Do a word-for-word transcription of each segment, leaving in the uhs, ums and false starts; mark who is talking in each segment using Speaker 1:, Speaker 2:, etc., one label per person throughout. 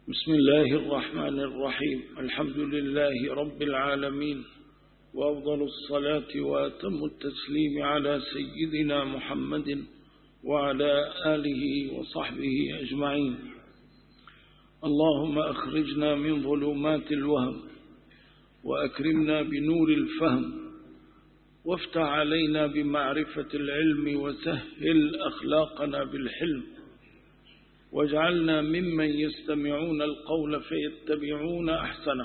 Speaker 1: بسم الله الرحمن الرحيم. الحمد لله رب العالمين، وأفضل الصلاة وأتم التسليم على سيدنا محمد وعلى آله وصحبه أجمعين. اللهم أخرجنا من ظلمات الوهم وأكرمنا بنور الفهم، وافتح علينا بمعرفة العلم وسهل أخلاقنا بالحلم، واجعلنا ممن يستمعون القول فيتبعون أحسنه.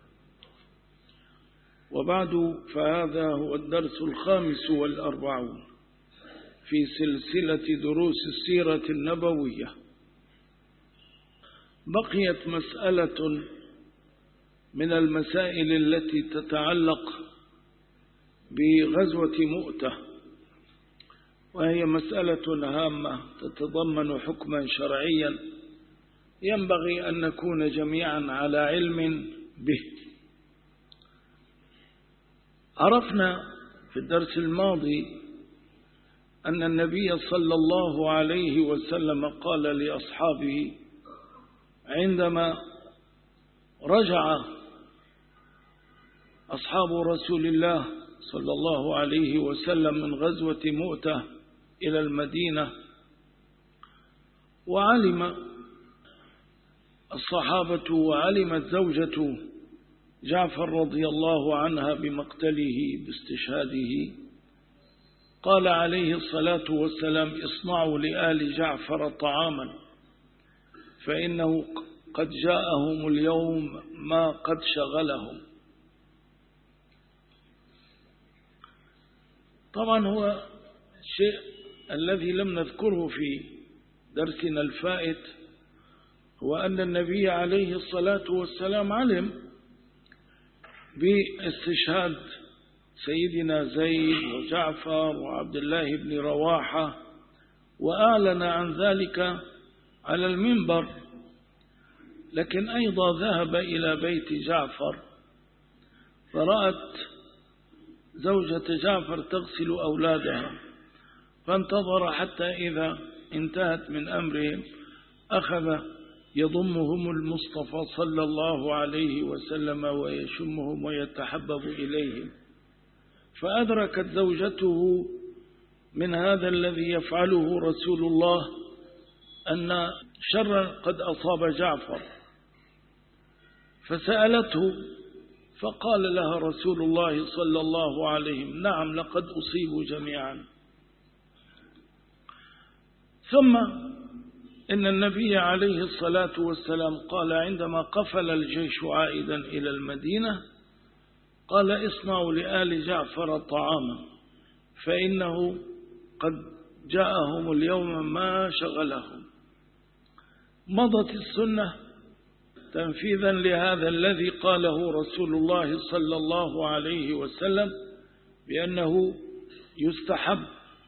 Speaker 1: وبعد، فهذا هو الدرس الخامس والأربعون في سلسلة دروس السيرة النبوية. بقيت مسألة من المسائل التي تتعلق بغزوة مؤتة، وهي مسألة هامة تتضمن حكما شرعيا ينبغي أن نكون جميعا على علم به. عرفنا في الدرس الماضي أن النبي صلى الله عليه وسلم قال لأصحابه عندما رجع أصحاب رسول الله صلى الله عليه وسلم من غزوة مؤتة إلى المدينة، وعلم الصحابة وعلمت زوجة جعفر رضي الله عنها بمقتله باستشهاده، قال عليه الصلاة والسلام: اصنعوا لآل جعفر طعاما فإنه قد جاءهم اليوم ما قد شغلهم. طبعا هو الشيء الذي لم نذكره في درسنا الفائت هو أن النبي عليه الصلاة والسلام علم باستشهاد سيدنا زيد وجعفر وعبد الله بن رواحة، وأعلن عن ذلك على المنبر، لكن أيضا ذهب إلى بيت جعفر فرأت زوجة جعفر تغسل أولادها، فانتظر حتى إذا انتهت من أمرهم أخذ يضمهم المصطفى صلى الله عليه وسلم ويشمهم ويتحبب إليهم، فأدركت زوجته من هذا الذي يفعله رسول الله أن شرا قد أصاب جعفر، فسألته فقال لها رسول الله صلى الله عليه وسلم: نعم، لقد أصيبوا جميعا. ثم إن النبي عليه الصلاة والسلام قال عندما قفل الجيش عائدا إلى المدينة، قال: اصنعوا لآل جعفر طعاما فإنه قد جاءهم اليوم ما شغلهم. مضت السنة تنفيذا لهذا الذي قاله رسول الله صلى الله عليه وسلم بأنه يستحب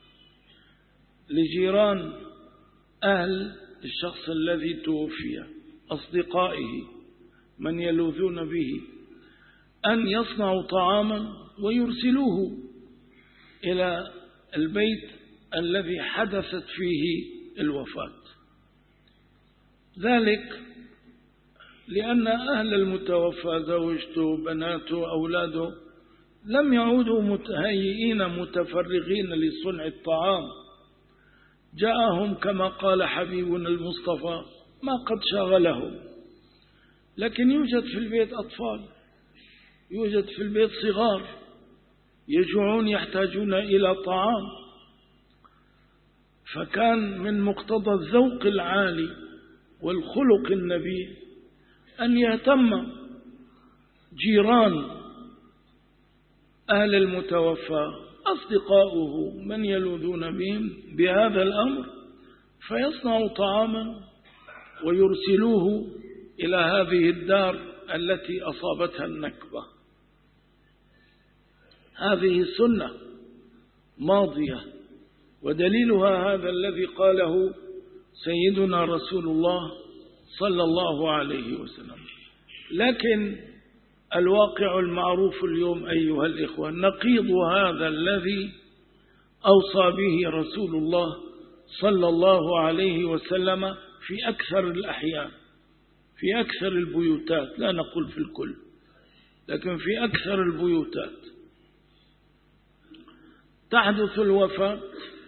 Speaker 1: لجيران أهل الشخص الذي توفي، أصدقائه من يلوذون به، أن يصنعوا طعاما ويرسلوه إلى البيت الذي حدثت فيه الوفاة. ذلك لأن أهل المتوفى زوجته بناته أولاده لم يعودوا متهيئين متفرغين لصنع الطعام، جاءهم كما قال حبيبنا المصطفى ما قد شغلهم، لكن يوجد في البيت أطفال، يوجد في البيت صغار يجوعون يحتاجون إلى طعام، فكان من مقتضى الذوق العالي والخلق النبيل أن يهتم جيران أهل المتوفى أصدقاؤه من يلوذون بهم بهذا الأمر، فيصنعوا طعاما ويرسلوه إلى هذه الدار التي أصابتها النكبة. هذه سنة ماضية، ودليلها هذا الذي قاله سيدنا رسول الله صلى الله عليه وسلم. لكن الواقع المعروف اليوم أيها الإخوة نقيض هذا الذي أوصى به رسول الله صلى الله عليه وسلم في أكثر الأحيان، في أكثر البيوتات، لا نقول في الكل، لكن في أكثر البيوتات تحدث الوفاة،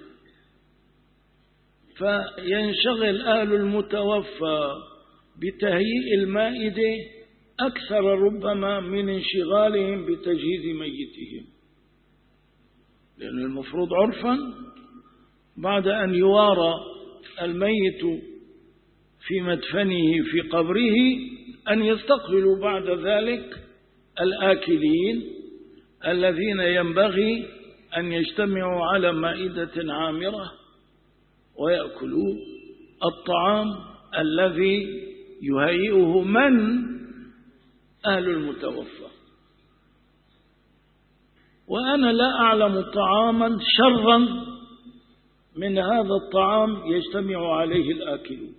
Speaker 1: فينشغل أهل المتوفى بتهيئ المائدة أكثر ربما من انشغالهم بتجهيز ميتهم، لأن المفروض عرفا بعد أن يوارى الميت في مدفنه في قبره أن يستقبلوا بعد ذلك الآكلين الذين ينبغي أن يجتمعوا على مائدة عامرة ويأكلوا الطعام الذي يهيئه من؟ أهل المتوفى. وأنا لا أعلم طعاما شرا من هذا الطعام يجتمع عليه الآكلون.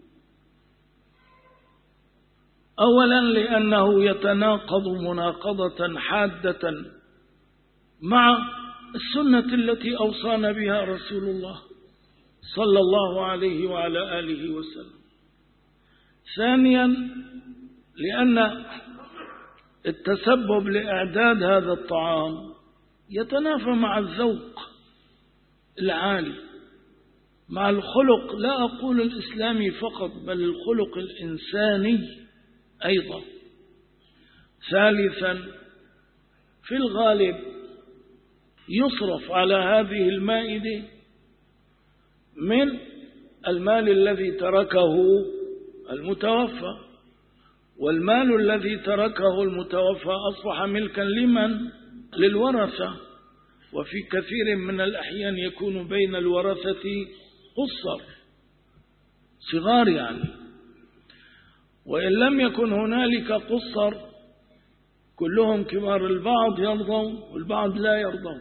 Speaker 1: أولا لأنه يتناقض مناقضة حادة مع السنة التي أوصانا بها رسول الله صلى الله عليه وعلى آله وسلم. ثانيا لأن التسبب لإعداد هذا الطعام يتنافى مع الذوق العالي، مع الخلق، لا أقول الإسلامي فقط بل الخلق الإنساني أيضا. ثالثا في الغالب يصرف على هذه المائدة من المال الذي تركه المتوفى، والمال الذي تركه المتوفى أصبح ملكا لمن؟ للورثة، وفي كثير من الأحيان يكون بين الورثة قصر صغار يعني، وإن لم يكن هنالك قصر كلهم كبار، البعض يرضون والبعض لا يرضون.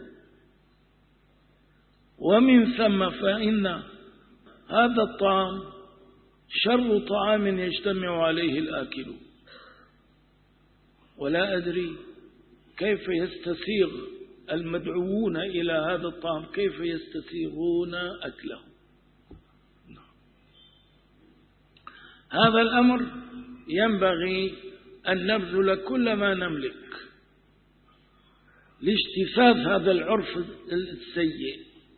Speaker 1: ومن ثم فإن هذا الطعام شر طعام يجتمع عليه الآكلون، ولا أدري كيف يستسيغ المدعوون إلى هذا الطعام، كيف يستسيغون أكله. هذا الأمر ينبغي أن نبذل كل ما نملك لاجتثاث هذا العرف السيء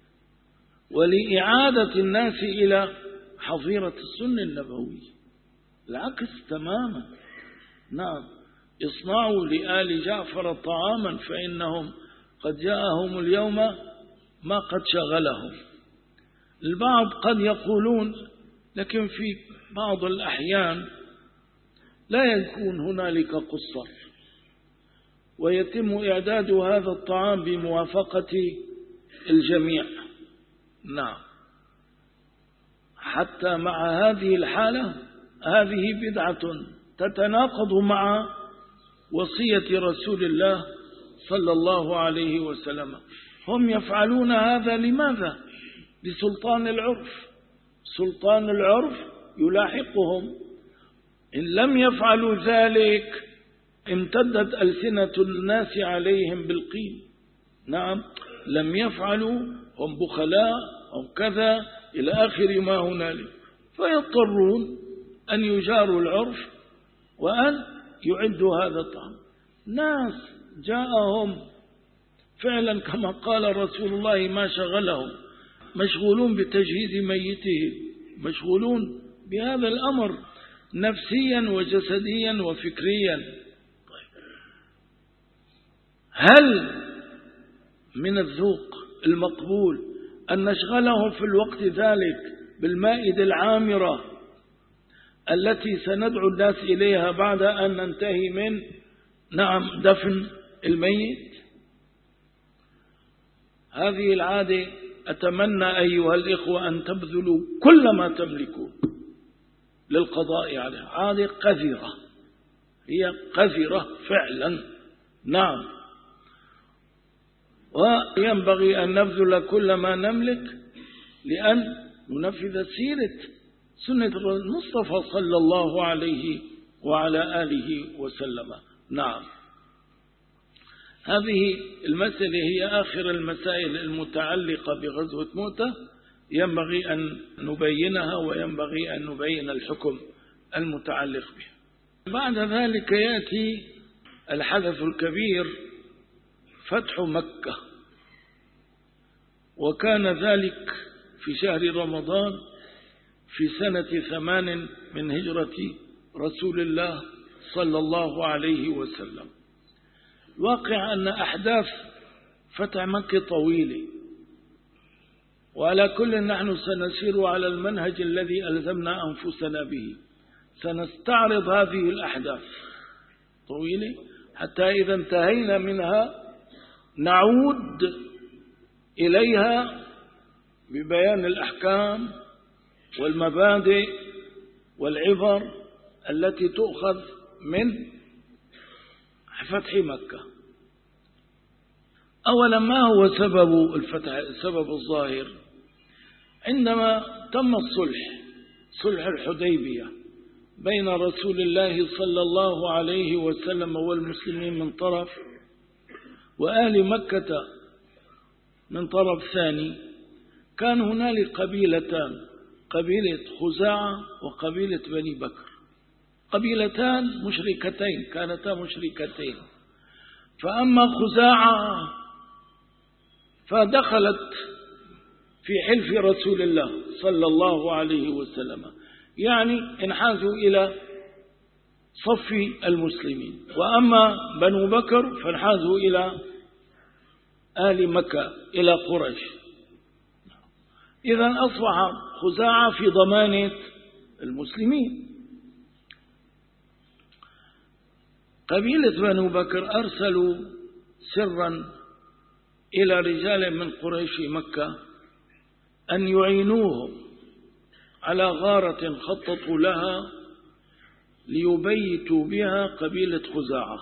Speaker 1: ولإعادة الناس إلى حظيرة السنة النبوية. العكس تماما. نعم، اصنعوا لآل جعفر طعاما فإنهم قد جاءهم اليوم ما قد شغلهم. البعض قد يقولون، لكن في بعض الأحيان لا يكون هنالك قصر ويتم إعداد هذا الطعام بموافقة الجميع. نعم، حتى مع هذه الحالة هذه بدعة تتناقض مع وصية رسول الله صلى الله عليه وسلم. هم يفعلون هذا لماذا؟ لسلطان العرف. سلطان العرف يلاحقهم، إن لم يفعلوا ذلك امتدت ألسنة الناس عليهم بالقيل. نعم، لم يفعلوا، هم بخلاء أو كذا إلى آخر ما هنالك، فيضطرون أن يجاروا العرف وأن يعدوا هذا الطعام. ناس جاءهم فعلا كما قال رسول الله ما شغلهم، مشغولون بتجهيز ميتهم، مشغولون بهذا الأمر نفسيا وجسديا وفكريا. طيب، هل من الذوق المقبول أن نشغلهم في الوقت ذلك بالمائدة العامرة التي سندعو الناس إليها بعد أن ننتهي من نعم دفن الميت؟ هذه العادة أتمنى أيها الإخوة أن تبذلوا كل ما تملكون للقضاء عليها. عادة قذرة، هي قذرة فعلا. نعم، وينبغي أن نبذل كل ما نملك لأن ننفذ سيرة سنة المصطفى صلى الله عليه وعلى آله وسلم. نعم، هذه المسألة هي آخر المسائل المتعلقة بغزوة مؤتة، ينبغي أن نبينها وينبغي أن نبين الحكم المتعلق بها. بعد ذلك يأتي الحدث الكبير فتح مكة، وكان ذلك في شهر رمضان في سنة ثمان من هجرة رسول الله صلى الله عليه وسلم. الواقع أن أحداث فتح مكة طويلة، وعلى كل نحن سنسير على المنهج الذي ألزمنا أنفسنا به. سنستعرض هذه الأحداث طويلة حتى إذا انتهينا منها نعود إليها ببيان الأحكام والمبادئ والعبر التي تؤخذ من فتح مكة. أولا، ما هو سبب الفتح؟ السبب الظاهر عندما تم الصلح، صلح الحديبية بين رسول الله صلى الله عليه وسلم والمسلمين من طرف، وأهل مكة من طرف ثاني، كان هنالك قبيلتان، قبيلة خزاعة وقبيلة بني بكر، قبيلتان مشركتين، كانتا مشركتين. فأما خزاعة فدخلت في حلف رسول الله صلى الله عليه وسلم، يعني انحازوا إلى صف المسلمين. وأما بنو بكر فانحازوا إلى أهل مكة، إلى قريش. إذن أصبح خزاعة في ضمانة المسلمين. قبيلة بنو بكر أرسلوا سرا إلى رجال من قريش مكة أن يعينوهم على غارة خططوا لها ليبيتوا بها قبيلة خزاعة.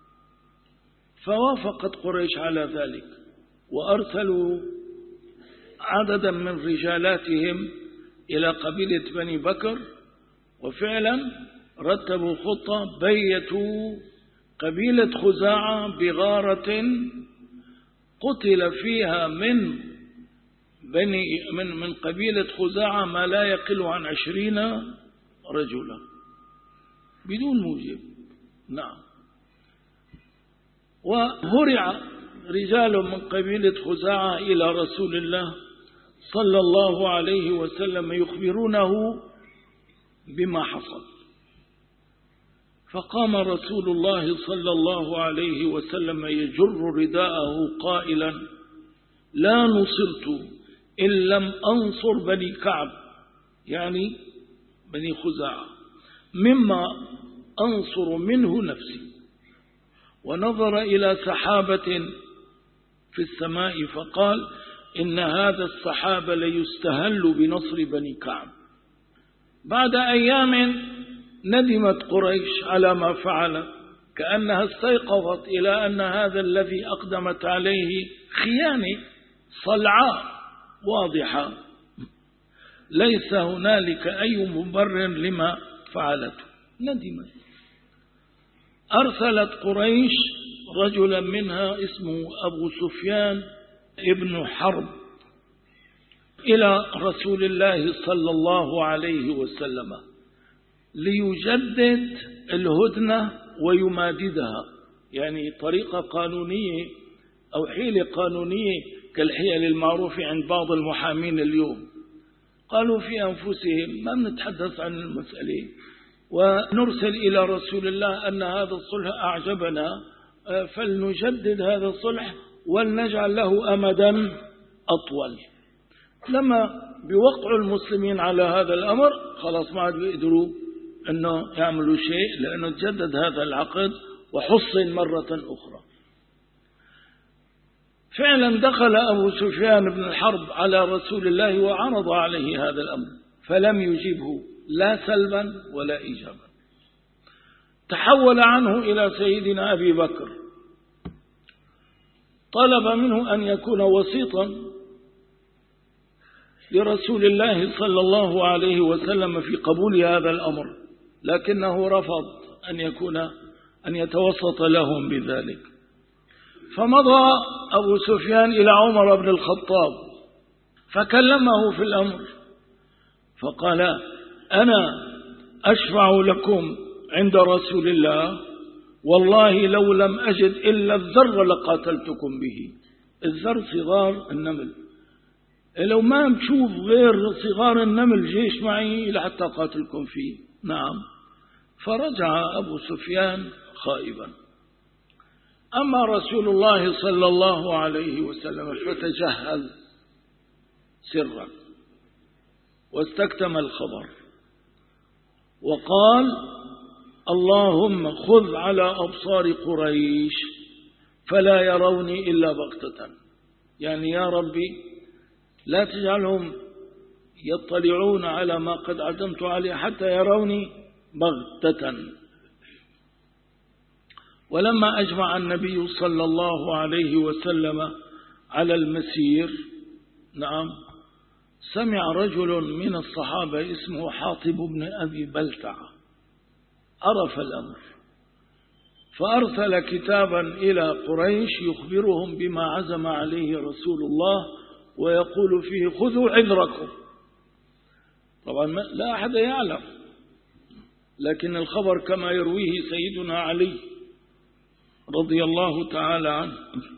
Speaker 1: فوافقت قريش على ذلك، وأرسلوا عددا من رجالاتهم إلى قبيلة بني بكر، وفعلا رتبوا خطة بيتوا قبيلة خزاعة بغارة قتل فيها من بني من من قبيلة خزاعة ما لا يقل عن عشرين رجلا بدون موجب. نعم. وهرع رجال من قبيلة خزاعة إلى رسول الله صلى الله عليه وسلم يخبرونه بما حصل. فقام رسول الله صلى الله عليه وسلم يجر رداءه قائلا: لا نصرت إن لم أنصر بني كعب، يعني بني خزاعة، مما أنصر منه نفسي. ونظر إلى سحابة في السماء فقال: إن هذا السحاب ليستهل بنصر بني كعب. بعد أيام ندمت قريش على ما فعلت، كأنها استيقظت إلى أن هذا الذي أقدمت عليه خيانة صلعاء واضحة، ليس هنالك أي مبرر لما فعلته. ندمت. أرسلت قريش رجلا منها اسمه أبو سفيان ابن حرب إلى رسول الله صلى الله عليه وسلم ليجدد الهدنة ويماددها، يعني طريقة قانونية أو حيلة قانونية كالحيل المعروفة عند بعض المحامين اليوم. قالوا في أنفسهم: ما نتحدث عن المسألة ونرسل إلى رسول الله أن هذا الصلح أعجبنا، فلنجدد هذا الصلح ولنجعل له أمدا أطول. لما بوقع المسلمين على هذا الأمر خلاص ما عاد بيقدروا أنه يعملوا شيء، لأنه تجدد هذا العقد وحصن مرة أخرى. فعلا دخل أبو سفيان بن الحرب على رسول الله وعرض عليه هذا الأمر، فلم يجيبه لا سلبا ولا إيجابا. تحول عنه إلى سيدنا أبي بكر، طلب منه أن يكون وسيطا لرسول الله صلى الله عليه وسلم في قبول هذا الأمر، لكنه رفض أن يكون أن يتوسط لهم بذلك. فمضى أبو سفيان إلى عمر بن الخطاب فكلمه في الأمر، فقال: أنا أشفع لكم عند رسول الله والله لو لم أجد إلا الذر لقاتلتكم به. الذر صغار النمل، لو ما نشوف غير صغار النمل جيش معي لحتى قاتلكم فيه. نعم. فرجع أبو سفيان خائبا. أما رسول الله صلى الله عليه وسلم فتجهل سرا واستكتم الخبر وقال اللهم خذ على أبصار قريش فلا يروني إلا بغتة، يعني يا ربي لا تجعلهم يطلعون على ما قد عزمت عليه حتى يروني بغتة. ولما أجمع النبي صلى الله عليه وسلم على المسير، نعم، سمع رجل من الصحابة اسمه حاطب بن أبي بلتع، عرف الأمر فأرسل كتابا إلى قريش يخبرهم بما عزم عليه رسول الله ويقول فيه خذوا عذركم. طبعا لا أحد يعلم، لكن الخبر كما يرويه سيدنا علي رضي الله تعالى عنه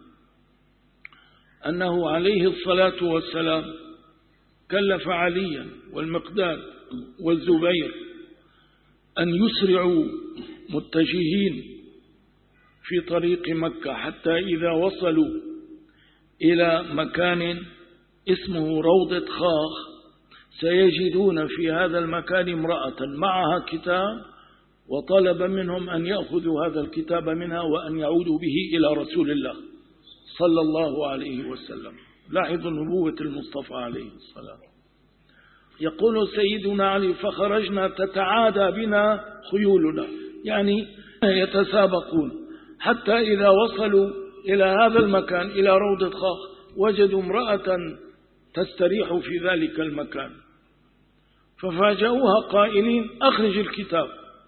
Speaker 1: أنه عليه الصلاة والسلام كلف عليا والمقداد والزبير أن يسرعوا متجهين في طريق مكة حتى إذا وصلوا إلى مكان اسمه روضة خاخ سيجدون في هذا المكان امرأة معها كتاب، وطلب منهم أن يأخذوا هذا الكتاب منها وأن يعودوا به إلى رسول الله صلى الله عليه وسلم. لاحظوا نبوة المصطفى عليه الصلاة. يقول سيدنا علي فخرجنا تتعادى بنا خيولنا، يعني يتسابقون حتى إذا وصلوا إلى هذا المكان إلى روضة خاخ وجدوا امرأة تستريح في ذلك المكان، ففاجأوها قائلين أخرج الكتاب.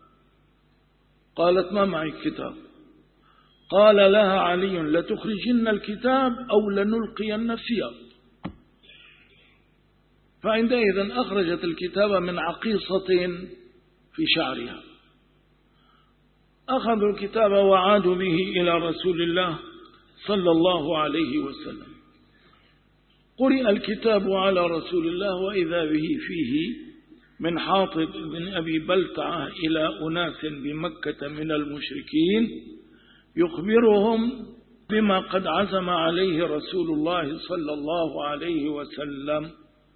Speaker 1: قالت ما معي الكتاب. قال لها علي لتخرجن الكتاب أو لنلقين الثياب. فعندئذ أخرجت الكتاب من عقيصة في شعرها. أخذوا الكتاب وعادوا به إلى رسول الله صلى الله عليه وسلم. قرئ الكتاب على رسول الله وإذا به فيه من حاطب بن أبي بلتعة إلى أناس بمكة من المشركين يخبرهم بما قد عزم عليه رسول الله صلى الله عليه وسلم.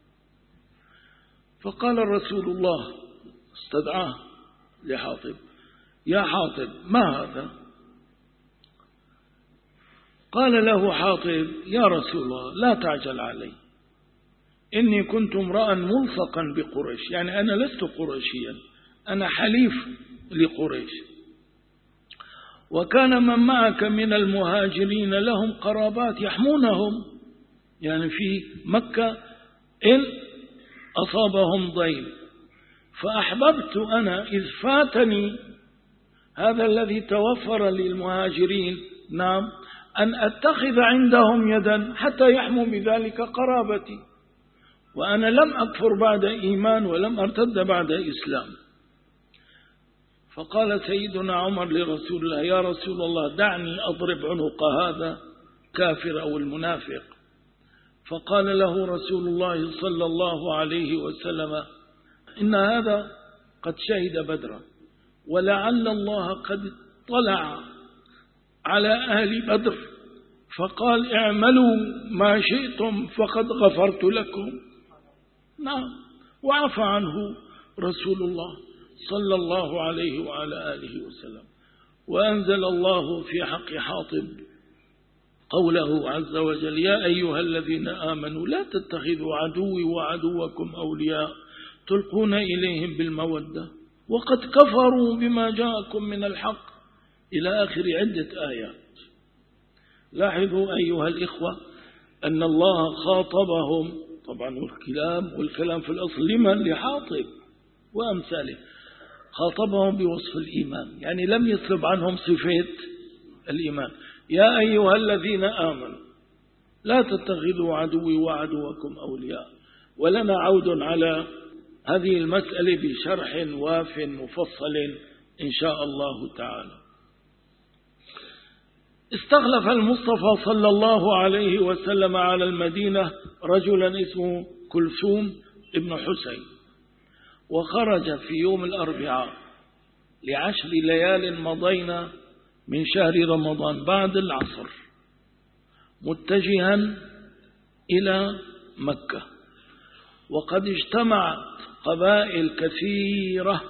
Speaker 1: فقال الرسول الله استدعاه لحاطب يا حاطب ما هذا؟ قال له حاطب يا رسول الله لا تعجل علي، إني كنت امرأ ملصقا بقريش، يعني أنا لست قريشيا، أنا حليف لقريش، وكان من معك من المهاجرين لهم قرابات يحمونهم، يعني في مكة إن أصابهم ضيم، فأحببت أنا إذ فاتني هذا الذي توفر للمهاجرين، نعم، أن أتخذ عندهم يدا حتى يحموا بذلك قرابتي، وأنا لم أكفر بعد إيمان ولم أرتد بعد إسلام. فقال سيدنا عمر لرسول الله يا رسول الله دعني أضرب عنق هذا كافر أو المنافق. فقال له رسول الله صلى الله عليه وسلم إن هذا قد شهد بدرا، ولعل الله قد اطلع على أهل بدر فقال اعملوا ما شئتم فقد غفرت لكم. نعم، وعفى عنه رسول الله صلى الله عليه وعلى آله وسلم. وأنزل الله في حق حاطب قوله عز وجل يا أيها الذين آمنوا لا تتخذوا عدوي وعدوكم أولياء تلقون إليهم بالمودة وقد كفروا بما جاءكم من الحق إلى آخر عدة آيات. لاحظوا أيها الإخوة أن الله خاطبهم، طبعا والكلام والكلام في الأصل لمن؟ لحاطب وأمثاله، خاطبهم بوصف الإيمان، يعني لم يطلب عنهم صفات الإيمان. يا أيها الذين آمنوا لا تتخذوا عدوي وعدوكم أولياء. ولنا عود على هذه المسألة بشرح واف مفصل إن شاء الله تعالى. استخلف المصطفى صلى الله عليه وسلم على المدينة رجلا اسمه كلثوم ابن حسين، وخرج في يوم الأربعاء لعشر ليال مضينا من شهر رمضان بعد العصر متجها إلى مكة، وقد اجتمعت قبائل كثيرة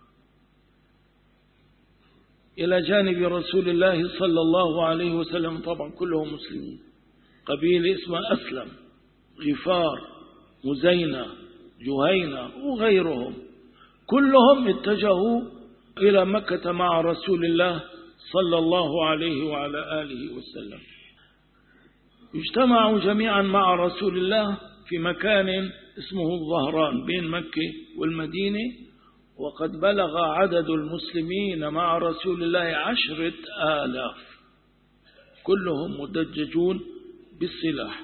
Speaker 1: إلى جانب رسول الله صلى الله عليه وسلم، طبعا كلهم مسلمين. قبيلة اسمها أسلم، غفار، مزينة، جهينة وغيرهم، كلهم اتجهوا إلى مكة مع رسول الله صلى الله عليه وعلى آله وسلم. اجتمعوا جميعا مع رسول الله في مكان اسمه الظهران بين مكة والمدينة، وقد بلغ عدد المسلمين مع رسول الله عشرة آلاف، كلهم مدججون بالسلاح.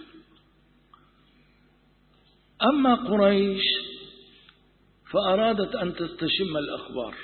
Speaker 1: أما قريش فأرادت أن تستشم الأخبار،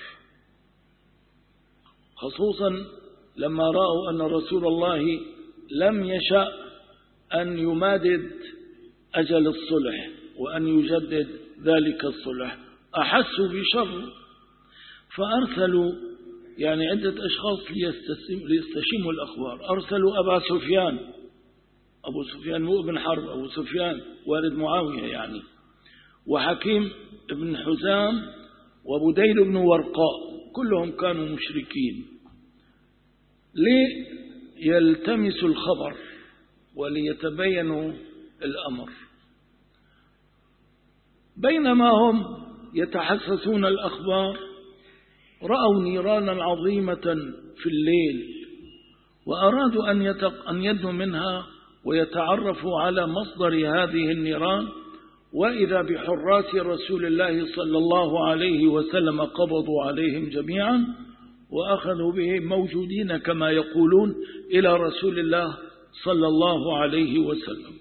Speaker 1: خصوصا لما رأوا أن رسول الله لم يشأ أن يمادد أجل الصلح وأن يجدد ذلك الصلح، أحسوا بشر، فأرسلوا يعني عدة أشخاص ليستشموا الأخبار. أرسلوا أبا سفيان، أبو سفيان مو ابن حرب، أبو سفيان والد معاوية يعني، وحكيم ابن حزام وبديل بن ورقاء، كلهم كانوا مشركين، ليلتمسوا الخبر وليتبينوا الأمر. بينما هم يتحسسون الأخبار رأوا نيرانا عظيمة في الليل، وأرادوا أن أن يدنوا منها ويتعرفوا على مصدر هذه النيران، وإذا بحراس رسول الله صلى الله عليه وسلم قبضوا عليهم جميعا وأخذوا بهم موجودين كما يقولون إلى رسول الله صلى الله عليه وسلم.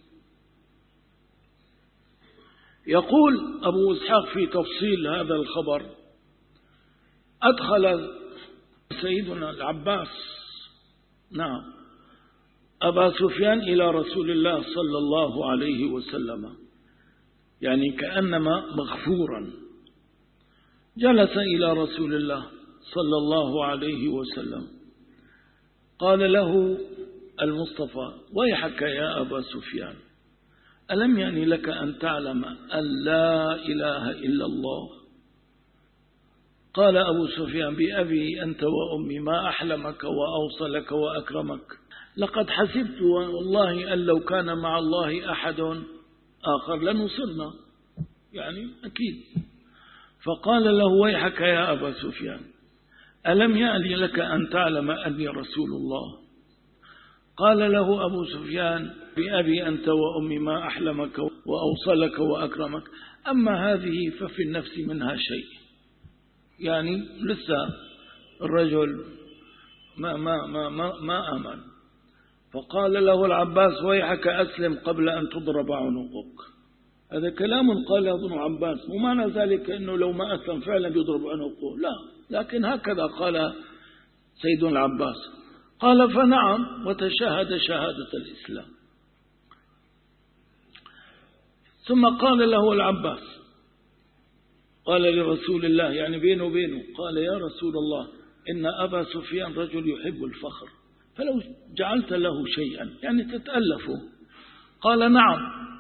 Speaker 1: يقول أبو إسحاق في تفصيل هذا الخبر: أدخل سيدنا العباس نعم أبا سفيان إلى رسول الله صلى الله عليه وسلم، يعني كأنما مغفورا، جلس إلى رسول الله صلى الله عليه وسلم. قال له المصطفى: ويحك يا أبا سفيان، ألم يعني لك أن تعلم أن لا إله إلا الله؟ قال أبو سفيان: بأبي أنت وأمي ما أحلمك وأوصلك وأكرمك، لقد حسبت والله أن لو كان مع الله أحد آخر لنصرنا، يعني أكيد. فقال له: ويحك يا أبا سفيان، ألم يأني لك أن تعلم أني رسول الله؟ قال له أبو سفيان: بأبي أنت وأمي ما أحلمك وأوصلك وأكرمك، أما هذه ففي النفس منها شيء، يعني لسه الرجل ما, ما, ما, ما, ما آمن. فقال له العباس: ويحك أسلم قبل أن تضرب عنقك. هذا كلام قاله ابن عباس، ومعنى ذلك أنه لو ما أسلم فعلا يضرب عنقه، لا، لكن هكذا قال سيدنا العباس. قال: فنعم، وتشهد شهادة الإسلام. ثم قال له العباس، قال لرسول الله يعني بينه وبينه، قال: يا رسول الله، إن أبا سفيان رجل يحب الفخر، فلو جعلت له شيئا يعني تتألفه. قال: نعم،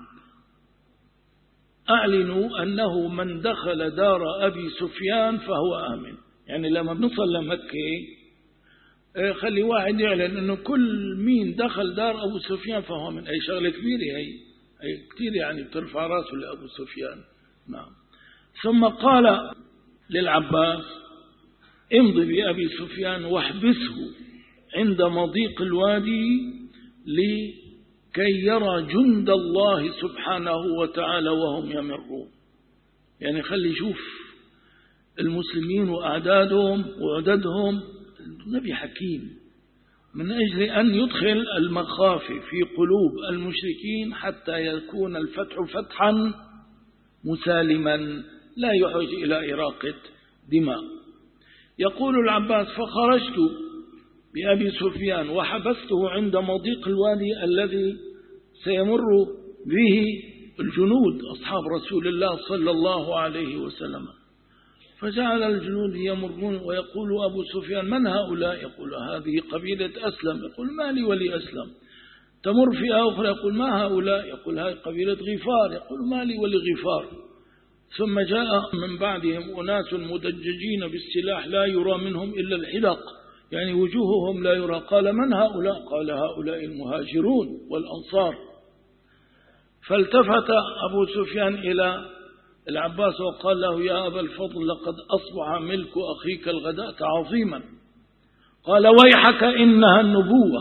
Speaker 1: أعلنوا أنه من دخل دار أبي سفيان فهو آمن. يعني لما بنصل لمكة خلي واحد يعلن أنه كل مين دخل دار أبو سفيان فهو آمن. أي شغلة كبيرة هي، أي كتير يعني بترفع راسه لأبو سفيان. نعم. ثم قال للعباس: امضي بأبي سفيان واحبسه عند مضيق الوادي لكي يرى جند الله سبحانه وتعالى وهم يمرون. يعني خلي يشوف المسلمين وأعدادهم وعددهم. النبي حكيم من أجل أن يدخل المخافة في قلوب المشركين حتى يكون الفتح فتحا مسالما لا يحوج إلى إراقة دماء. يقول العباس: فخرجت بأبي سفيان وحبسته عند مضيق الوادي الذي سيمر به الجنود أصحاب رسول الله صلى الله عليه وسلم. فجعل الجنود يمرون ويقول أبو سفيان: من هؤلاء؟ يقول: هذه قبيلة أسلم. يقول: ما لي ولي أسلم. تمر فئة أخرى يقول: ما هؤلاء؟ يقول: هذه قبيلة غفار. يقول: ما لي ولي غفار. ثم جاء من بعدهم أناس مدججين بالسلاح لا يرى منهم إلا الحلق، يعني وجوههم لا يرى. قال: من هؤلاء؟ قال: هؤلاء المهاجرون والأنصار. فالتفت أبو سفيان إلى العباس وقال له: يا أبا الفضل، لقد أصبح ملك أخيك الغداة عظيما. قال: ويحك، إنها النبوة،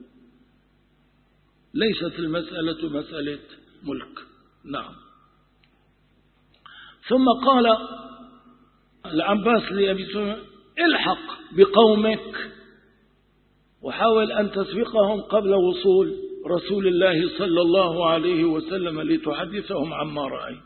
Speaker 1: ليست المسألة مسألة ملك. نعم. ثم قال العباس لأبي سفيان: الحق بقومك وحاول أن تسبقهم قبل وصول رسول الله صلى الله عليه وسلم لتحدثهم عما رأيت.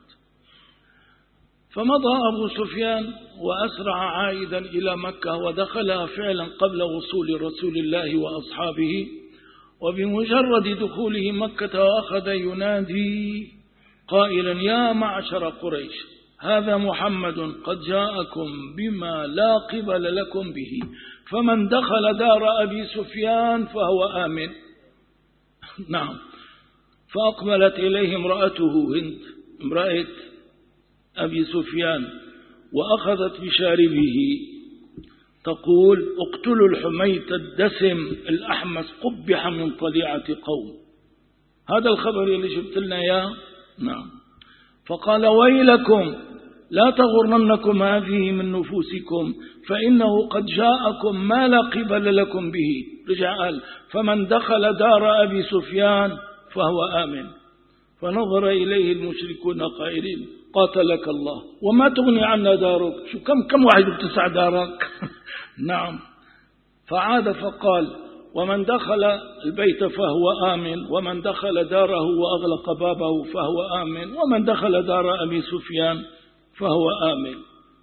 Speaker 1: فمضى أبو سفيان وأسرع عائدا إلى مكة، ودخلها فعلا قبل وصول رسول الله وأصحابه. وبمجرد دخوله مكة وأخذ ينادي قائلا: يا معشر قريش، هذا محمد قد جاءكم بما لا قبل لكم به، فمن دخل دار أبي سفيان فهو آمن. نعم. فأقبلت إليه امرأته هند امرأة أبي سفيان وأخذت بشاربه تقول: اقتلوا الحميت الدسم الأحمس قبح من طليعة قوم. هذا الخبر اللي جبت لنا إياه. نعم. فقال: ويلكم، لا تغرنكم هذه من نفوسكم، فإنه قد جاءكم ما لا قبل لكم به. رجع قال: فمن دخل دار أبي سفيان فهو آمن. فنظر إليه المشركون قائلين: قاتلك الله، وما تغني عنا دارك؟ شو كم كم واحد بتسع دارك؟ نعم. فعاد فقال: ومن دخل البيت فهو آمن، ومن دخل داره وأغلق بابه فهو آمن، ومن دخل دار أبي سفيان فهو آمن.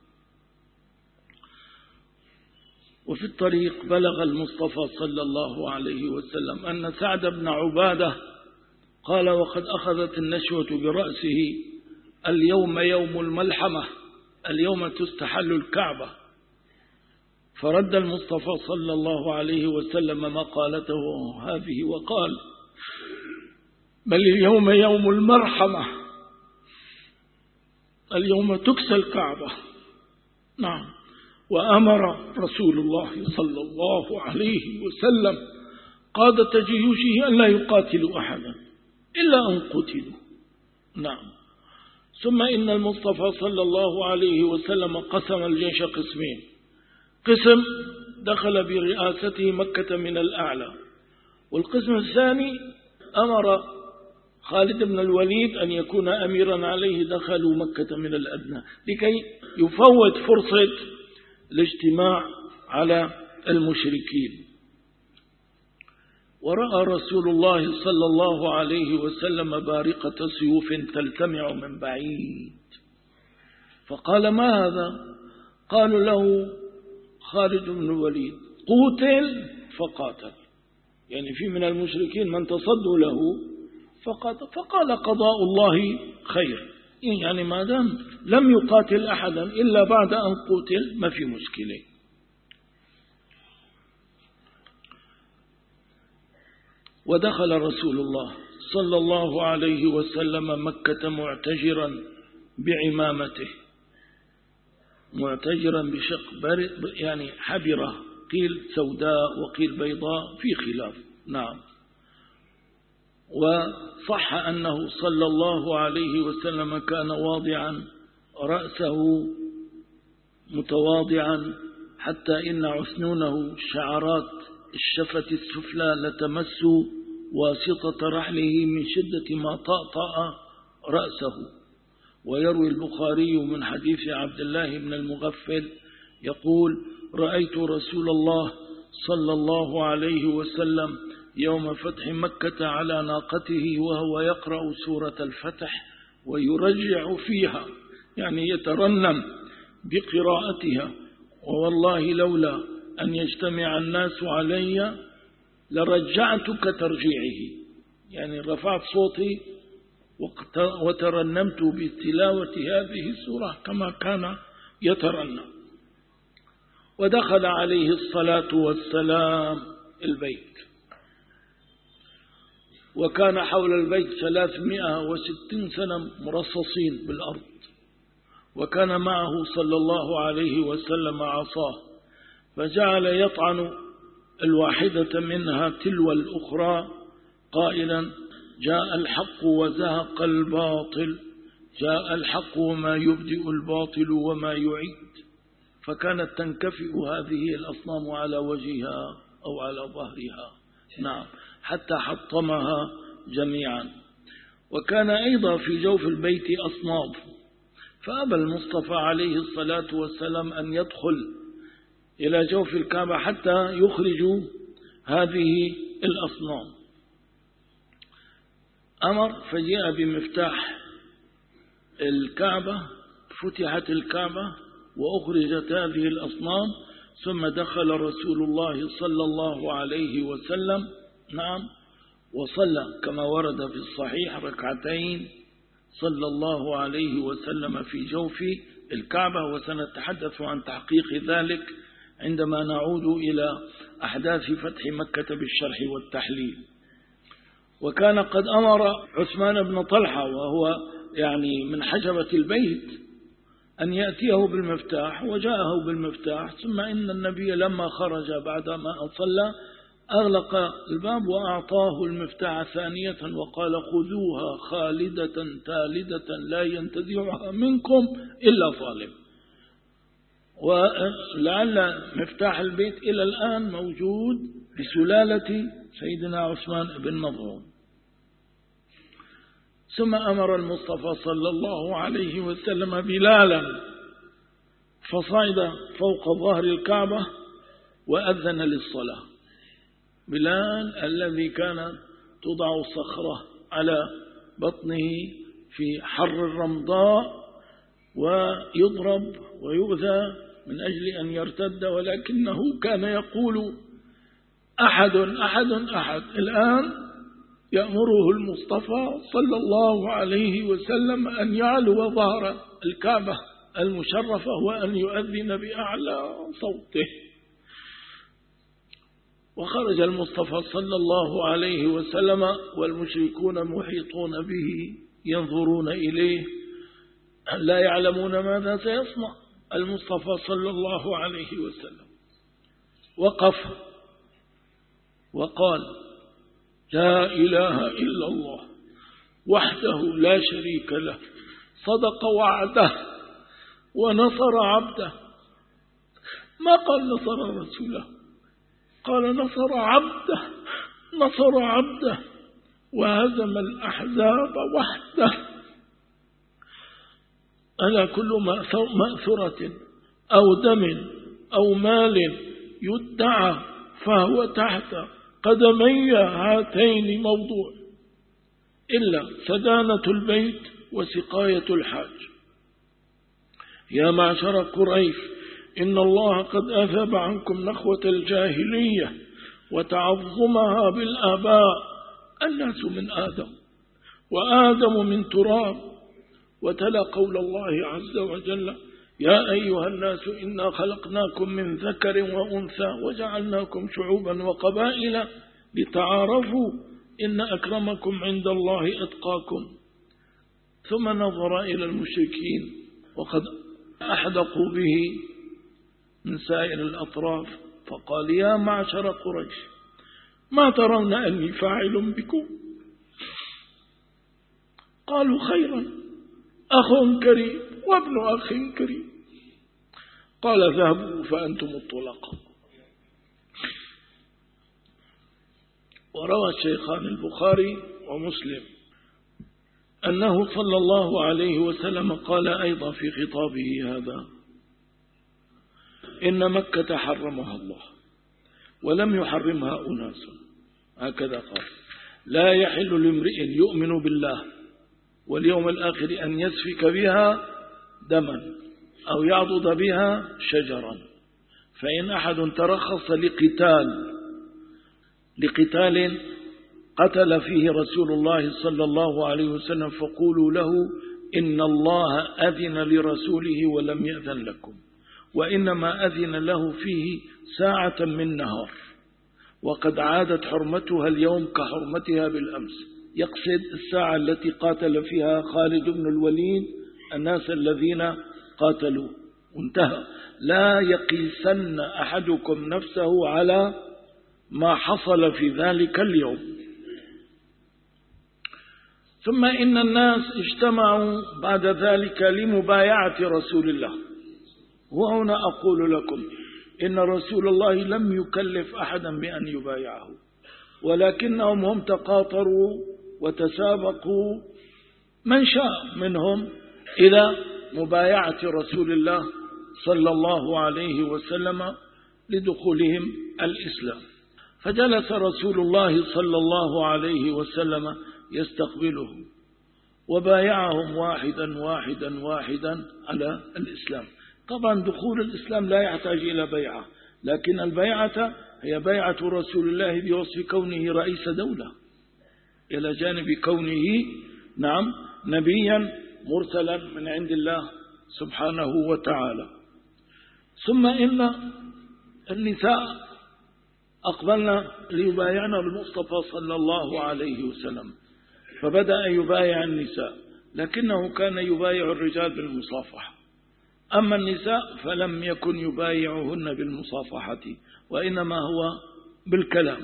Speaker 1: وفي الطريق بلغ المصطفى صلى الله عليه وسلم أن سعد بن عبادة قال: وقد أخذت النشوة برأسه، اليوم يوم الملحمة، اليوم تستحل الكعبة. فرد المصطفى صلى الله عليه وسلم مقالته هذه وقال: بل اليوم يوم المرحمة، اليوم تكسى الكعبة. نعم. وأمر رسول الله صلى الله عليه وسلم قادة جيوشه أن لا يقاتلوا أحدا إلا أن قتلوا. نعم. ثم إن المصطفى صلى الله عليه وسلم قسم الجيش قسمين: قسم دخل برئاسته مكة من الأعلى، والقسم الثاني أمر خالد بن الوليد أن يكون أميرا عليه، دخلوا مكة من الأدنى لكي يفوت فرصة الاجتماع على المشركين. ورأى رسول الله صلى الله عليه وسلم بارقة سيوف تلتمع من بعيد، فقال: ما هذا؟ قالوا له: خالد بن الوليد قتل فقاتل، يعني في من المشركين من تصدوا له فقاتل. فقال: قضاء الله خير، يعني ما دام لم يقاتل أحدا إلا بعد أن قتل ما في مشكلة. ودخل رسول الله صلى الله عليه وسلم مكة معتجرا بعمامته، معتجرا بشق يعني حبرة، قيل سوداء وقيل بيضاء، في خلاف. نعم. وصح أنه صلى الله عليه وسلم كان واضعا رأسه متواضعا، حتى إن عسنونه شعرات الشفة السفلى لتمس واسطة رحله من شدة ما طأطأ رأسه. ويروي البخاري من حديث عبد الله بن المغفل يقول: رأيت رسول الله صلى الله عليه وسلم يوم فتح مكة على ناقته وهو يقرأ سورة الفتح ويرجع فيها، يعني يترنم بقراءتها، ووالله لولا أن يجتمع الناس علي لرجعتك ترجيعه، يعني رفعت صوتي وترنمت بتلاوة هذه السورة كما كان يترنم. ودخل عليه الصلاة والسلام البيت، وكان حول البيت ثلاثمائة وستين سنة مرصصين بالأرض، وكان معه صلى الله عليه وسلم عصاه، فجعل يطعن الواحدة منها تلو الأخرى قائلا: جاء الحق وزهق الباطل، جاء الحق وما يبدئ الباطل وما يعيد. فكانت تنكفئ هذه الأصنام على وجهها أو على ظهرها، نعم، حتى حطمها جميعا. وكان أيضا في جوف البيت أصنام، فأبى المصطفى عليه الصلاة والسلام أن يدخل إلى جوف الكعبة حتى يخرجوا هذه الأصنام. أمر فجاء بمفتاح الكعبة، فتحت الكعبة وأخرجت هذه الأصنام، ثم دخل رسول الله صلى الله عليه وسلم، نعم، وصلى كما ورد في الصحيح ركعتين صلى الله عليه وسلم في جوف الكعبة. وسنتحدث عن تحقيق ذلك عندما نعود إلى أحداث فتح مكة بالشرح والتحليل. وكان قد أمر عثمان بن طلحة وهو يعني من حجبة البيت أن يأتيه بالمفتاح، وجاءه بالمفتاح. ثم إن النبي لما خرج بعدما أصلى أغلق الباب وأعطاه المفتاح ثانية وقال: خذوها خالدة تالدة لا ينتزعها منكم إلا ظالم. ولعل مفتاح البيت إلى الآن موجود بسلالة سيدنا عثمان بن مظعون. ثم أمر المصطفى صلى الله عليه وسلم بلالا فصعد فوق ظهر الكعبة وأذن للصلاة. بلال الذي كان تضع صخرة على بطنه في حر الرمضاء ويضرب ويؤذى من أجل أن يرتد، ولكنه كان يقول: أحد أحد أحد. الآن يأمره المصطفى صلى الله عليه وسلم أن يعلو ظهر الكعبة المشرفة وأن يؤذن بأعلى صوته. وخرج المصطفى صلى الله عليه وسلم والمشركون محيطون به ينظرون إليه لا يعلمون ماذا سيصنع. المصطفى صلى الله عليه وسلم وقف وقال: لا إله إلا الله وحده لا شريك له، صدق وعده ونصر عبده. ما قال نصر رسوله، قال نصر عبده، نصر عبده وهزم الأحزاب وحده. ألا كل مأثرة أو دم أو مال يدعى فهو تحت قدمي هاتين موضوع، إلا سدانة البيت وسقاية الحاج. يا معشر قريش، إن الله قد أذهب عنكم نخوة الجاهلية وتعظمها بالآباء. الناس من آدم وآدم من تراب. وتلا قول الله عز وجل: يا أيها الناس إنا خلقناكم من ذكر وأنثى وجعلناكم شعوبا وقبائل لتعارفوا إن أكرمكم عند الله أتقاكم. ثم نظر إلى المشركين وقد أحدقوا به من سائر الأطراف فقال: يا معشر قريش، ما ترون أني فاعل بكم؟ قالوا: خيرا، أخ كريم وابن أخ كريم. قال: ذهبوا فأنتم الطلقاء. وروى الشيخان البخاري ومسلم أنه صلى الله عليه وسلم قال أيضا في خطابه هذا: إن مكة حرمها الله ولم يحرمها أناس. هكذا قال: لا يحل لامرئ يؤمن بالله واليوم الآخر أن يسفك بها دما أو يعضد بها شجرا فإن أحد ترخص لقتال لقتال قتل فيه رسول الله صلى الله عليه وسلم فقولوا له إن الله أذن لرسوله ولم يأذن لكم، وإنما أذن له فيه ساعة من نهار، وقد عادت حرمتها اليوم كحرمتها بالأمس. يقصد الساعة التي قاتل فيها خالد بن الوليد الناس الذين قاتلوا، وانتهى. لا يقيسن أحدكم نفسه على ما حصل في ذلك اليوم. ثم إن الناس اجتمعوا بعد ذلك لمبايعة رسول الله. وهنا أقول لكم إن رسول الله لم يكلف أحدا بأن يبايعه، ولكنهم هم تقاطروا وتسابقوا من شاء منهم إلى مبايعة رسول الله صلى الله عليه وسلم لدخولهم الإسلام. فجلس رسول الله صلى الله عليه وسلم يستقبلهم وبايعهم واحدا واحدا واحدا على الإسلام. طبعا دخول الإسلام لا يحتاج إلى بيعة، لكن البيعة هي بيعة رسول الله بوصف كونه رئيس دولة إلى جانب كونه نعم نبيا مرسلا من عند الله سبحانه وتعالى. ثم إن النساء أقبلنا ليبايعنا المصطفى صلى الله عليه وسلم، فبدأ يبايع النساء، لكنه كان يبايع الرجال بالمصافحة. أما النساء فلم يكن يبايعهن بالمصافحة، وإنما هو بالكلام.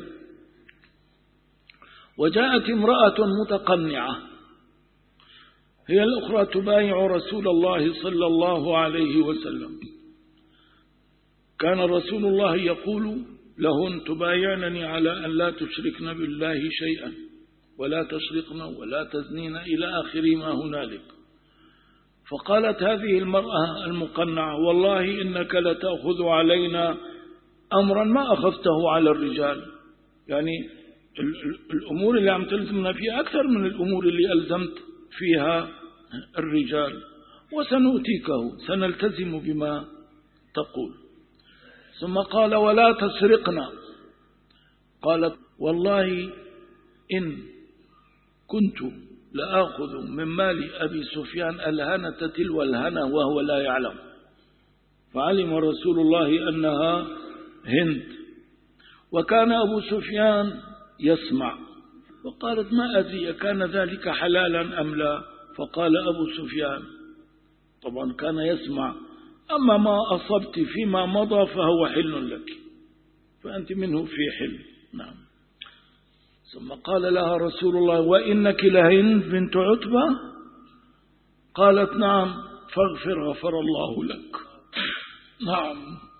Speaker 1: وجاءت امرأة متقنعة هي الأخرى تبايع رسول الله صلى الله عليه وسلم. كان رسول الله يقول لهن تبايعنني على أن لا تشركن بالله شيئا ولا تسرقن ولا تزنين إلى آخر ما هنالك. فقالت هذه المرأة المقنعة والله إنك لتأخذ علينا أمرا ما أخذته على الرجال، يعني الأمور اللي عم تلزمنا فيها أكثر من الأمور اللي ألزمت فيها الرجال، وسنؤتيكه سنلتزم بما تقول. ثم قال ولا تسرقنا. قالت والله إن كنت لآخذ من مال أبي سفيان الهنة تلو الهنة وهو لا يعلم. فعلم رسول الله أنها هند، وكان أبو سفيان يسمع، وقالت ما أدري كان ذلك حلالا أم لا. فقال أبو سفيان طبعا كان يسمع أما ما أصبت فيما مضى فهو حل لك، فأنت منه في حل. نعم. ثم قال لها رسول الله وإنك لهند بنت عتبة؟ قالت نعم. فاغفر غفر الله لك. نعم.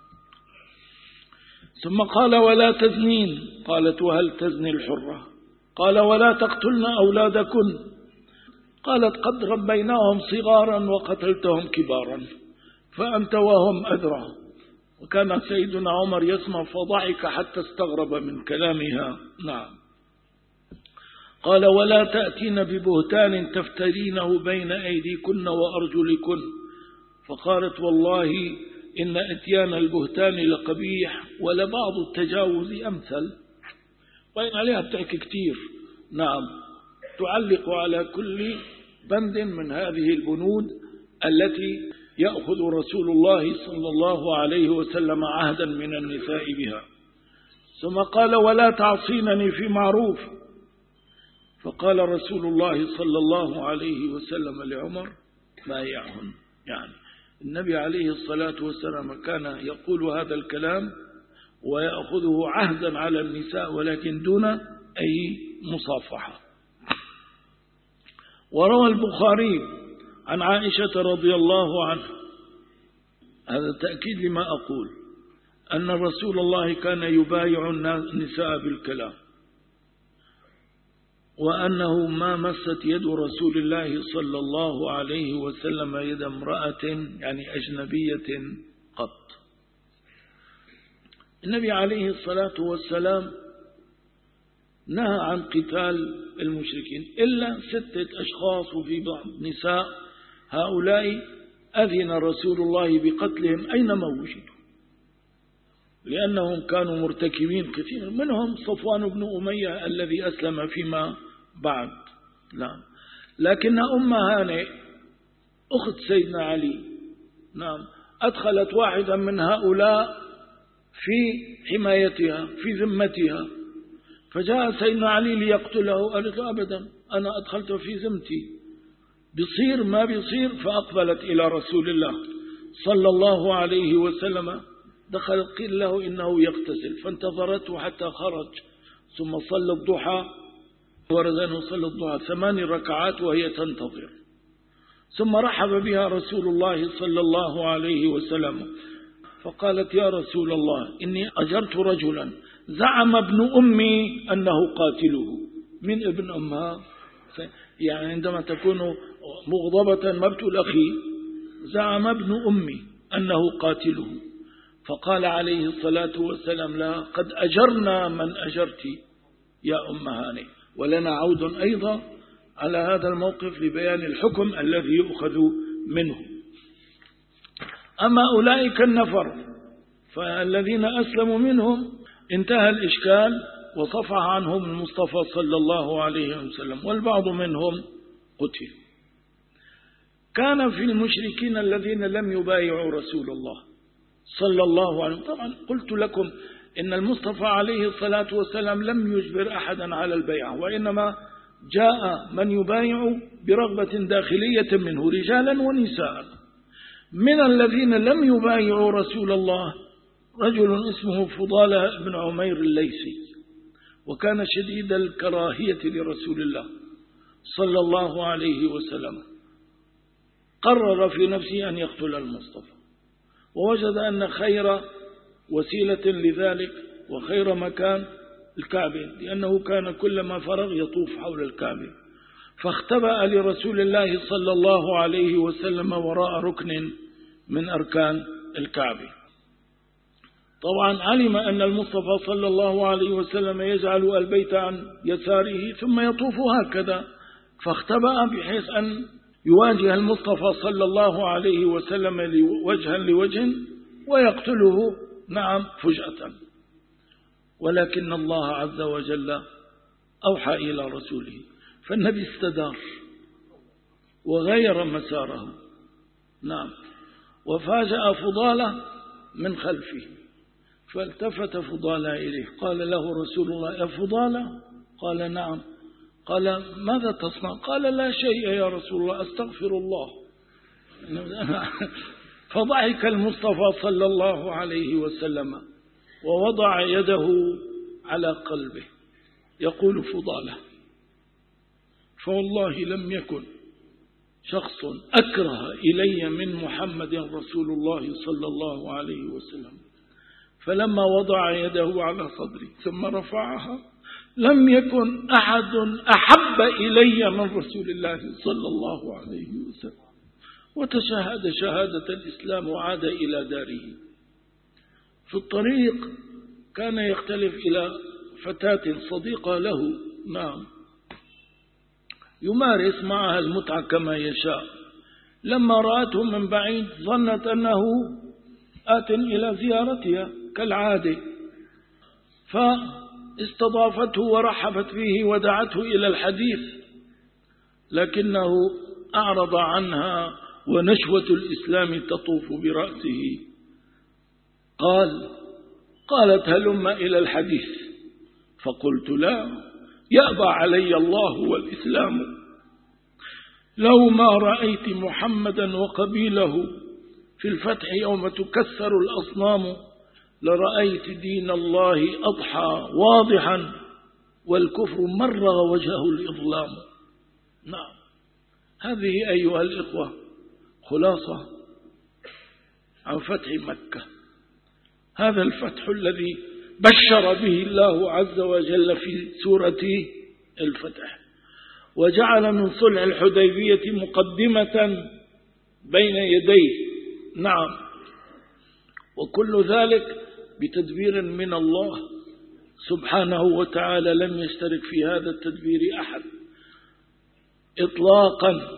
Speaker 1: ثم قال ولا تزنين. قالت وهل تزني الحرة؟ قال ولا تقتلن أولادكن. قالت قد ربيناهم صغارا وقتلتهم كبارا فأنت وهم أدرى. وكان سيدنا عمر يسمع فضحك حتى استغرب من كلامها. نعم. قال ولا تأتين ببهتان تفترينه بين أيديكن وأرجلكن. فقالت والله إن اتيان البهتان لقبيح ولبعض التجاوز أمثل. وإن عليها بتحكي كتير. نعم. تعلق على كل بند من هذه البنود التي يأخذ رسول الله صلى الله عليه وسلم عهدا من النساء بها. ثم قال ولا تعصينني في معروف. فقال رسول الله صلى الله عليه وسلم لعمر بايعهن. يعني النبي عليه الصلاة والسلام كان يقول هذا الكلام ويأخذه عهدا على النساء ولكن دون أي مصافحة. وروى البخاري عن عائشة رضي الله عنها، هذا تأكيد لما أقول، أن رسول الله كان يبايع النساء بالكلام، وأنه ما مست يد رسول الله صلى الله عليه وسلم يد امرأة يعني أجنبية قط. النبي عليه الصلاة والسلام نهى عن قتال المشركين إلا ستة أشخاص وفي بعض نساء، هؤلاء أذن رسول الله بقتلهم أينما وجدوا. لأنهم كانوا مرتكبين كثير، منهم صفوان بن أمية الذي أسلم فيما بعد. نعم. لكن أم هانئ أخت سيدنا علي نعم أدخلت واحدا من هؤلاء في حمايتها في ذمتها، فجاء سيدنا علي ليقتله، قالت له أبدا أنا أدخلت في ذمتي، بيصير ما بيصير. فأقبلت إلى رسول الله صلى الله عليه وسلم، دخل قيل له إنه يغتسل، فانتظرته حتى خرج، ثم صلى الضحى، ورد أنه صلى الضحى ثمان ركعات وهي تنتظر، ثم رحب بها رسول الله صلى الله عليه وسلم، فقالت يا رسول الله إني أجرت رجلا زعم ابن أمي أنه قاتله. من ابن أمها؟ يعني عندما تكون مغضبة ما بتقول أخي، زعم ابن أمي أنه قاتله. فقال عليه الصلاة والسلام لا، قد أجرنا من أجرت يا أم هانئ، ولنا عود أيضا على هذا الموقف لبيان الحكم الذي يؤخذ منه. أما أولئك النفر فالذين أسلموا منهم انتهى الإشكال وصفح عنهم المصطفى صلى الله عليه وسلم، والبعض منهم قتل. كان في المشركين الذين لم يبايعوا رسول الله صلى الله عليه وسلم. طبعا قلت لكم إن المصطفى عليه الصلاة والسلام لم يجبر أحدا على البيعة، وإنما جاء من يبايع برغبة داخلية منه رجالا ونساء. من الذين لم يبايعوا رسول الله رجل اسمه فضالة بن عمير الليثي، وكان شديد الكراهية لرسول الله صلى الله عليه وسلم. قرر في نفسه أن يقتل المصطفى، ووجد أن خير وسيلة لذلك وخير مكان الكعبة، لأنه كان كلما فرغ يطوف حول الكعبة، فاختبأ لرسول الله صلى الله عليه وسلم وراء ركن من أركان الكعبة. طبعا علم أن المصطفى صلى الله عليه وسلم يجعل البيت عن يساره ثم يطوف هكذا، فاختبأ بحيث أن يواجه المصطفى صلى الله عليه وسلم وجها لوجه ويقتله نعم فجأة. ولكن الله عز وجل أوحى إلى رسوله، فالنبي استدار وغير مساره نعم، وفاجأ فضالة من خلفه، فالتفت فضالة إليه، قال له رسول الله يا فضالة؟ قال نعم. قال ماذا تصنع؟ قال لا شيء يا رسول الله أستغفر الله. فضحك المصطفى صلى الله عليه وسلم ووضع يده على قلبه يقول فضالة فوالله لم يكن شخص أكره إلي من محمد رسول الله صلى الله عليه وسلم. فلما وضع يده على صدري ثم رفعها لم يكن أحد أحب إلي من رسول الله صلى الله عليه وسلم، وتشهد شهادة الإسلام وعاد إلى داره. في الطريق كان يختلف إلى فتاة صديقة له نعم يمارس معها المتعة كما يشاء. لما رأته من بعيد ظنت أنه آت إلى زيارتها كالعادة، فاستضافته ورحبت به ودعته إلى الحديث، لكنه أعرض عنها ونشوة الإسلام تطوف برأسه. قال قالت هلم إلى الحديث، فقلت لا، يأبى علي الله والإسلام، لو ما رأيت محمدا وقبيله في الفتح يوم تكسر الأصنام لرأيت دين الله أضحى واضحا والكفر مرغ وجهه الإظلام. نعم، هذه أيها الإخوة خلاصة عن فتح مكة، هذا الفتح الذي بشر به الله عز وجل في سورة الفتح، وجعل من صلح الحديبية مقدمة بين يديه. نعم، وكل ذلك بتدبير من الله سبحانه وتعالى، لم يشترك في هذا التدبير أحد إطلاقا.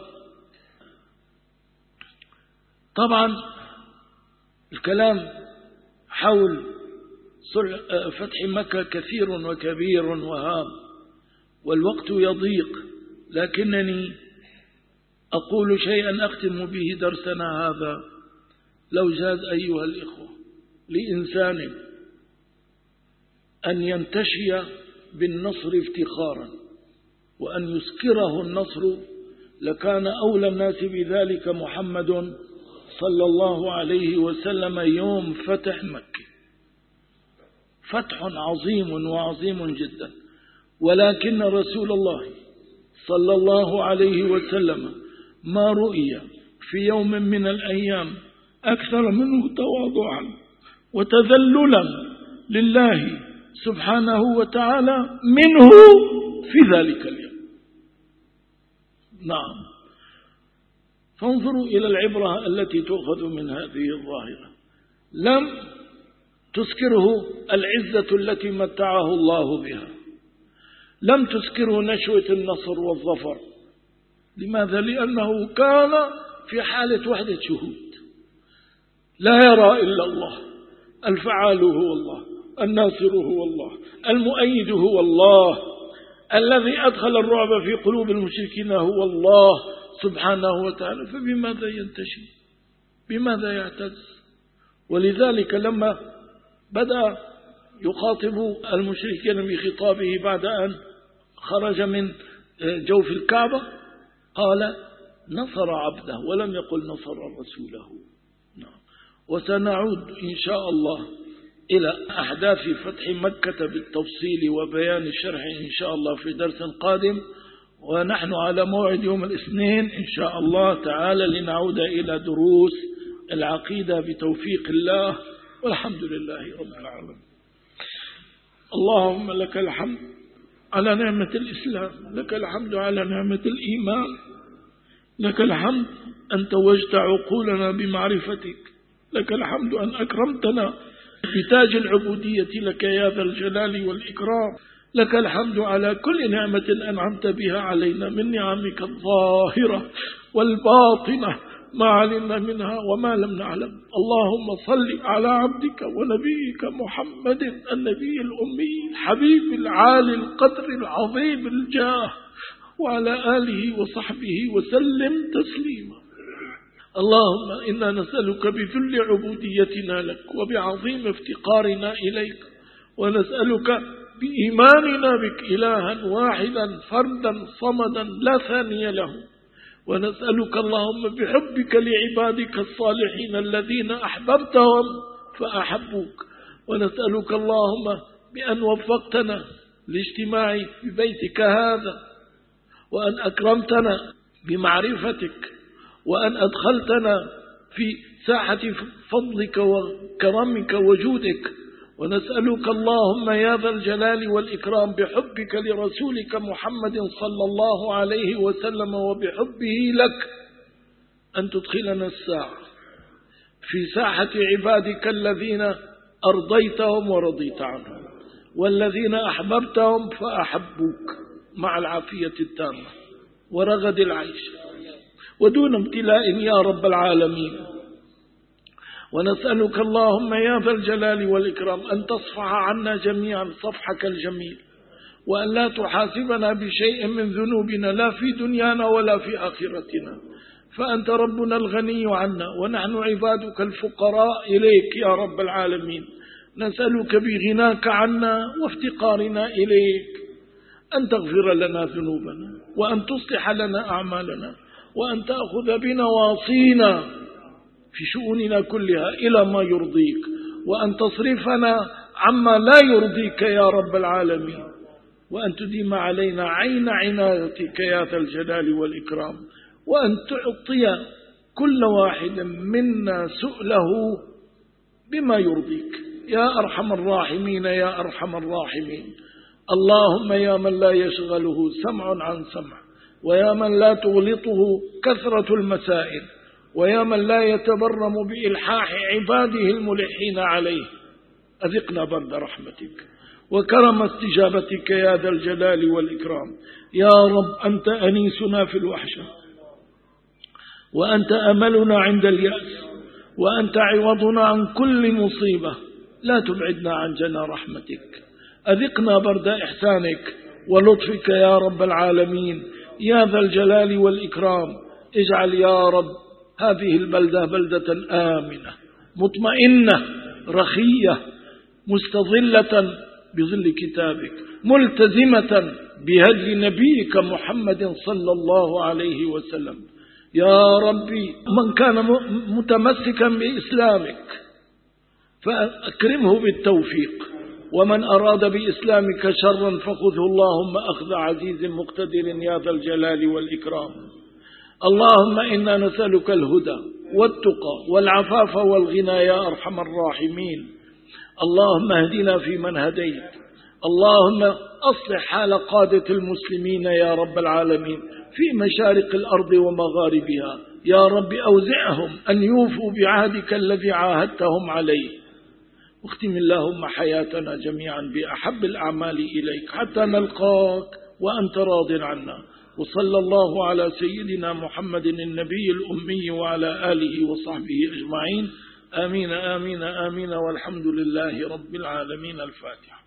Speaker 1: طبعا الكلام حول فتح مكة كثير وكبير وهام والوقت يضيق، لكنني أقول شيئا أختم به درسنا هذا. لو جاز أيها الإخوة لإنسان أن ينتشي بالنصر افتخارا وأن يسكره النصر لكان أولى الناس بذلك محمد صلى الله عليه وسلم يوم فتح مكة. فتح عظيم وعظيم جدا، ولكن رسول الله صلى الله عليه وسلم ما رؤي في يوم من الأيام أكثر منه تواضعا وتذللا لله سبحانه وتعالى منه في ذلك اليوم. نعم، فانظروا إلى العبرة التي تؤخذ من هذه الظاهرة. لم تسكره العزة التي متعه الله بها، لم تسكره نشوة النصر والظفر. لماذا؟ لأنه كان في حالة وحدة شهود، لا يرى إلا الله، الفعال هو الله، الناصر هو الله، المؤيد هو الله، الذي أدخل الرعب في قلوب المشركين هو الله سبحانه وتعالى. فبماذا ينتشي؟ بماذا يعتز؟ ولذلك لما بدأ يخاطب المشركين بخطابه بعد أن خرج من جوف الكعبة قال نصر عبده، ولم يقل نصر رسوله. وسنعود إن شاء الله إلى أحداث فتح مكة بالتفصيل وبيان الشرح إن شاء الله في درس قادم، ونحن على موعد يوم الاثنين إن شاء الله تعالى لنعود إلى دروس العقيدة بتوفيق الله، والحمد لله رب العالمين. اللهم لك الحمد على نعمة الإسلام، لك الحمد على نعمة الإيمان، لك الحمد أن توجت عقولنا بمعرفتك، لك الحمد أن أكرمتنا بتاج العبودية لك يا ذا الجلال والإكرام، لك الحمد على كل نعمة أنعمت بها علينا من نعمك الظاهرة والباطنة، ما علمنا منها وما لم نعلم. اللهم صل على عبدك ونبيك محمد النبي الأمي الحبيب العالي القدر العظيم الجاه، وعلى آله وصحبه وسلم تسليما. اللهم إنا نسألك بذل عبوديتنا لك وبعظيم افتقارنا إليك، ونسألك بإيماننا بك إلها واحدا فردا صمدا لا ثاني له، ونسألك اللهم بحبك لعبادك الصالحين الذين أحببتهم فأحبوك، ونسألك اللهم بأن وفقتنا لاجتماع ببيتك هذا، وأن أكرمتنا بمعرفتك، وأن أدخلتنا في ساحة فضلك وكرمك وجودك، ونسألك اللهم يا ذا الجلال والإكرام بحبك لرسولك محمد صلى الله عليه وسلم وبحبه لك أن تدخلنا الساعة في ساحة عبادك الذين أرضيتهم ورضيت عنهم، والذين أحببتهم فأحبوك مع العافية التامة ورغد العيش ودون ابتلاء يا رب العالمين. ونسألك اللهم يا ذا الجلال والإكرام أن تصفح عنا جميعا صفحك الجميل، وأن لا تحاسبنا بشيء من ذنوبنا لا في دنيانا ولا في آخرتنا، فأنت ربنا الغني عنا ونحن عبادك الفقراء إليك يا رب العالمين. نسألك بغناك عنا وافتقارنا إليك أن تغفر لنا ذنوبنا، وأن تصلح لنا أعمالنا، وأن تأخذ بنواصينا في شؤوننا كلها إلى ما يرضيك، وأن تصرفنا عما لا يرضيك يا رب العالمين، وأن تديم علينا عين عنايتك يا ذا الجلال والإكرام، وأن تعطي كل واحد منا سؤله بما يرضيك يا أرحم الراحمين يا أرحم الراحمين. اللهم يا من لا يشغله سمع عن سمع، ويا من لا تغلطه كثرة المسائل، ويا من لا يتبرم بإلحاح عباده الملحين عليه، أذقنا برد رحمتك وكرم استجابتك يا ذا الجلال والإكرام. يا رب أنت أنيسنا في الوحشة، وأنت أملنا عند اليأس، وأنت عوضنا عن كل مصيبة. لا تبعدنا عن جنى رحمتك. أذقنا برد إحسانك ولطفك يا رب العالمين يا ذا الجلال والإكرام. اجعل يا رب هذه البلدة بلدة آمنة مطمئنة رخية مستظلة بظل كتابك ملتزمة بهدي نبيك محمد صلى الله عليه وسلم. يا ربي من كان متمسكا بإسلامك فأكرمه بالتوفيق، ومن أراد بإسلامك شرا فخذه اللهم أخذ عزيز مقتدر يا ذا الجلال والإكرام. اللهم إنا نسألك الهدى والتقى والعفاف والغنى يا أرحم الراحمين. اللهم اهدنا فيمن هديت. اللهم أصلح حال قادة المسلمين يا رب العالمين في مشارق الأرض ومغاربها. يا رب أوزعهم أن يوفوا بعهدك الذي عاهدتهم عليه. واختم اللهم حياتنا جميعا بأحب الأعمال إليك حتى نلقاك وأنت راض عنا. وصلى الله على سيدنا محمد النبي الأمي وعلى آله وصحبه أجمعين. آمين آمين آمين والحمد لله رب العالمين. الفاتحة.